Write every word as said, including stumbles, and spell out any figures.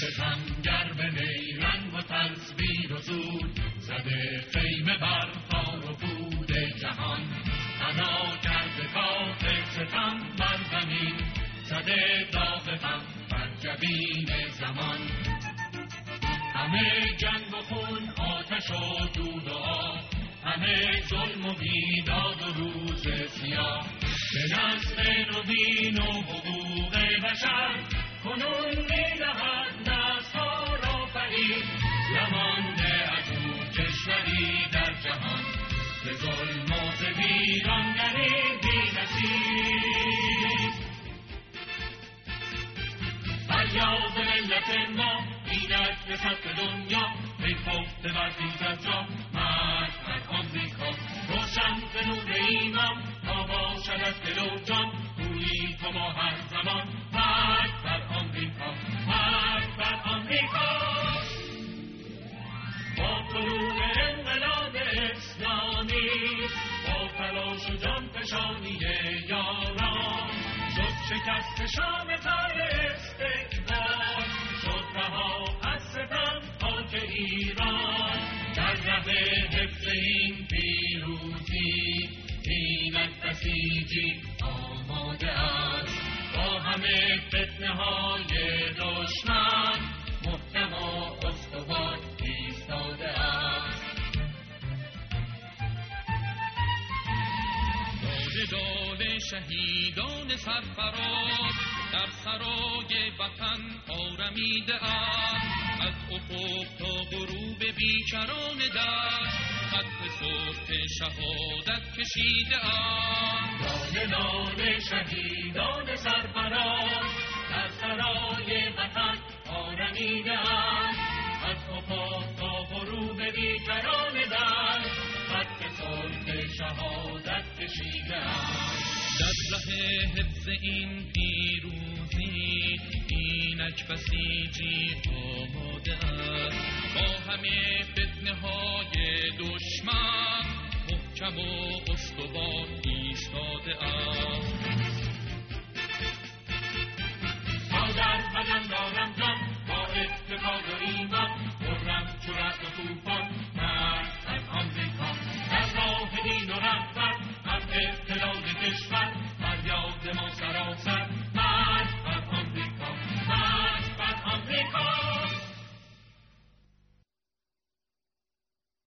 ستمگر به نیرنگ و تزویر و زود، زده خیمه بر تار و پود جهان. بنا کرده کاخ ستم بر زمین، زده داغ غم بر جبین زمان. همه جنگ و خون، آتش و دود و آب، همه ظلم و بیداد و روز سیاه. به نسل نوین و حقوق بشر، کنون می‌دهد نسل‌ها را فرید. نمانده از او کشوری در جهان، ز ظلم و ز ویرانگری بی‌نصیب. فریاد ملت ما اینک به سطح دنیا، ای خفته بر خیزد جا مرگ بر آمریکا. روشن به نور ایمان تا باشد از دل و جان، گویی تو ما هر زمان مرگ بر آمریکا، مرگ بر آمریکا. با طلوع انقلاب اسلامی، با تلاش و جان فشانی یاران، شد شکست شام تار استکبار، شد رها از ستم خاک ایران. در ره حفظ این پیروزی اینک بسیجی آماده است، با همه فتنه های دشمن محکم و استوار ایستاده است. داد داد شهیدان سرفراز در سرای وطن آرمیده است. از افق تا غروب بیکران دشت، خط سرخ شهادت کشیده است. داد داد شهیدان سرفراز در سرای وطن آرمیده است. از افق تا غروب بیکران دشت، خط سرخ شهادت کشیده است. در ره حفظ این پیروزی اینک بسیجی آماده است، با همه فتنه های دشمن محکم و استوار ایستاده است.